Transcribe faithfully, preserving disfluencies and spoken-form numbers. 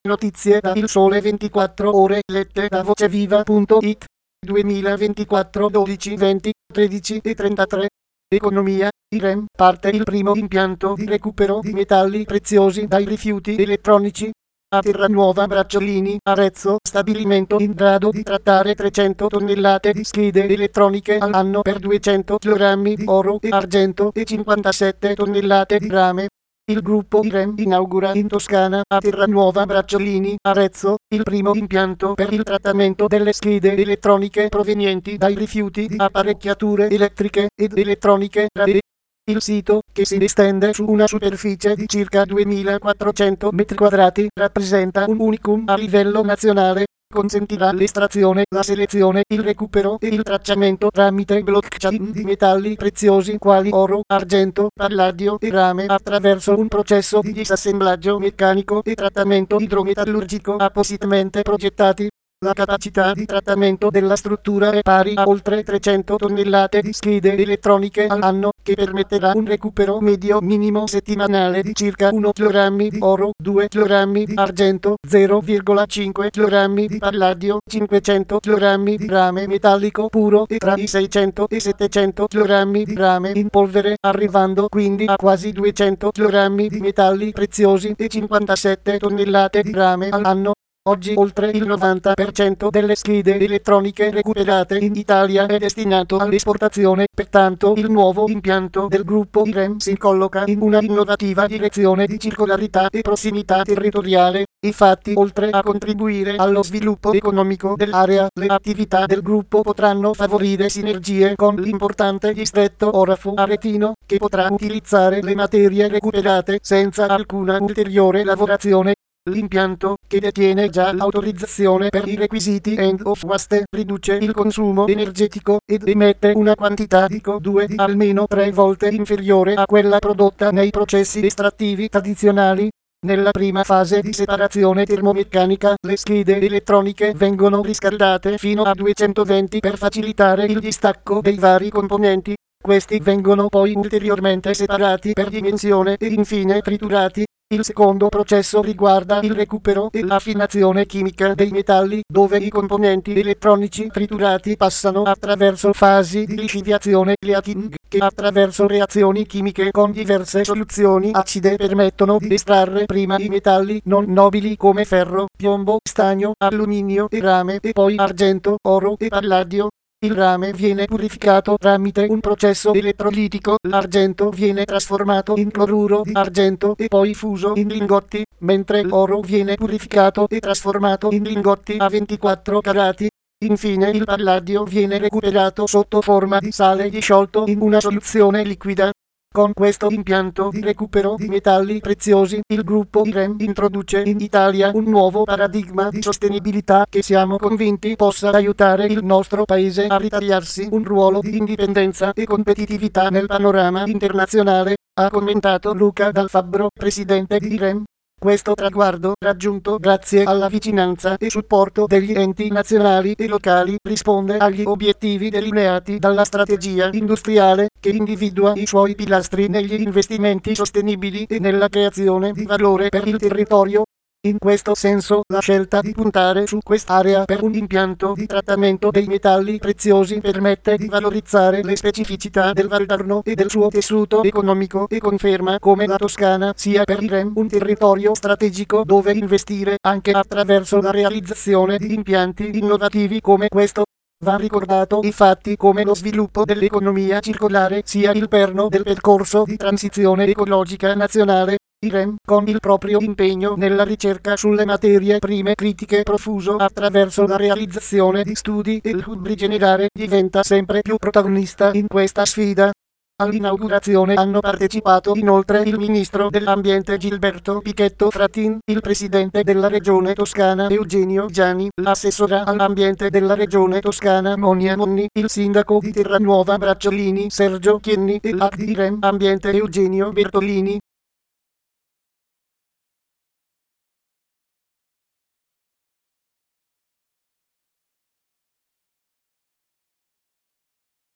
Notizie da Il Sole ventiquattro Ore lette da voceviva punto it. duemilaventiquattro dodici venti tredici e trentatré. Economia. I R E M parte il primo impianto di recupero di metalli preziosi dai rifiuti elettronici. A Terranuova Bracciolini, Arezzo, stabilimento in grado di trattare trecento tonnellate di schede elettroniche all'anno per duecento chilogrammi di oro e argento e cinquantasette tonnellate di rame. Il gruppo I R E M inaugura in Toscana, a Terranuova Bracciolini, Arezzo, il primo impianto per il trattamento delle schede elettroniche provenienti dai rifiuti di apparecchiature elettriche ed elettroniche rare. Il sito, che si estende su una superficie di circa duemilaquattrocento metri quadrati, rappresenta un unicum a livello nazionale. Consentirà l'estrazione, la selezione, il recupero e il tracciamento tramite blockchain di metalli preziosi quali oro, argento, palladio e rame attraverso un processo di disassemblaggio meccanico e trattamento idrometallurgico appositamente progettati. La capacità di trattamento della struttura è pari a oltre trecento tonnellate di schede elettroniche all'anno, che permetterà un recupero medio minimo settimanale di circa uno chilogrammo di oro, due chilogrammi di argento, zero virgola cinque chilogrammi di palladio, cinquecento chilogrammi di rame metallico puro e tra i seicento e settecento chilogrammi di rame in polvere, arrivando quindi a quasi duecento chilogrammi di metalli preziosi e cinquantasette tonnellate di rame all'anno. Oggi oltre il novanta per cento delle schede elettroniche recuperate in Italia è destinato all'esportazione, pertanto il nuovo impianto del gruppo I R E M si colloca in una innovativa direzione di circolarità e prossimità territoriale. Infatti, oltre a contribuire allo sviluppo economico dell'area, le attività del gruppo potranno favorire sinergie con l'importante distretto orafo aretino, che potrà utilizzare le materie recuperate senza alcuna ulteriore lavorazione. L'impianto, che detiene già l'autorizzazione per i requisiti End of Waste, riduce il consumo energetico ed emette una quantità di C O due di almeno tre volte inferiore a quella prodotta nei processi estrattivi tradizionali. Nella prima fase di separazione termomeccanica, le schede elettroniche vengono riscaldate fino a duecentoventi per facilitare il distacco dei vari componenti. Questi vengono poi ulteriormente separati per dimensione e infine triturati. Il secondo processo riguarda il recupero e l'affinazione chimica dei metalli, dove i componenti elettronici triturati passano attraverso fasi di lixiviazione Leaching, che attraverso reazioni chimiche con diverse soluzioni acide permettono di estrarre prima i metalli non nobili come ferro, piombo, stagno, alluminio e rame e poi argento, oro e palladio. Il rame viene purificato tramite un processo elettrolitico, l'argento viene trasformato in cloruro di argento e poi fuso in lingotti, mentre l'oro viene purificato e trasformato in lingotti a ventiquattro carati. Infine il palladio viene recuperato sotto forma di sale disciolto in una soluzione liquida. Con questo impianto di recupero di metalli preziosi, il gruppo I R E M introduce in Italia un nuovo paradigma di sostenibilità che siamo convinti possa aiutare il nostro paese a ritagliarsi un ruolo di indipendenza e competitività nel panorama internazionale, ha commentato Luca Dal Fabbro, presidente di I R E M. Questo traguardo, raggiunto grazie alla vicinanza e supporto degli enti nazionali e locali, risponde agli obiettivi delineati dalla strategia industriale, che individua i suoi pilastri negli investimenti sostenibili e nella creazione di valore per il territorio. In questo senso, la scelta di puntare su quest'area per un impianto di trattamento dei metalli preziosi permette di valorizzare le specificità del Valdarno e del suo tessuto economico e conferma come la Toscana sia per I R E M un territorio strategico dove investire anche attraverso la realizzazione di impianti innovativi come questo. Va ricordato infatti come lo sviluppo dell'economia circolare sia il perno del percorso di transizione ecologica nazionale. I R E M, con il proprio impegno nella ricerca sulle materie prime critiche profuso attraverso la realizzazione di studi e il hub rigenerare, diventa sempre più protagonista in questa sfida. All'inaugurazione hanno partecipato inoltre il ministro dell'ambiente Gilberto Pichetto Fratin, il presidente della regione Toscana Eugenio Giani, l'assessora all'ambiente della regione Toscana Monia Monni, il sindaco di Terranuova Bracciolini Sergio Chienni e l'A D I R E M Ambiente Eugenio Bertolini.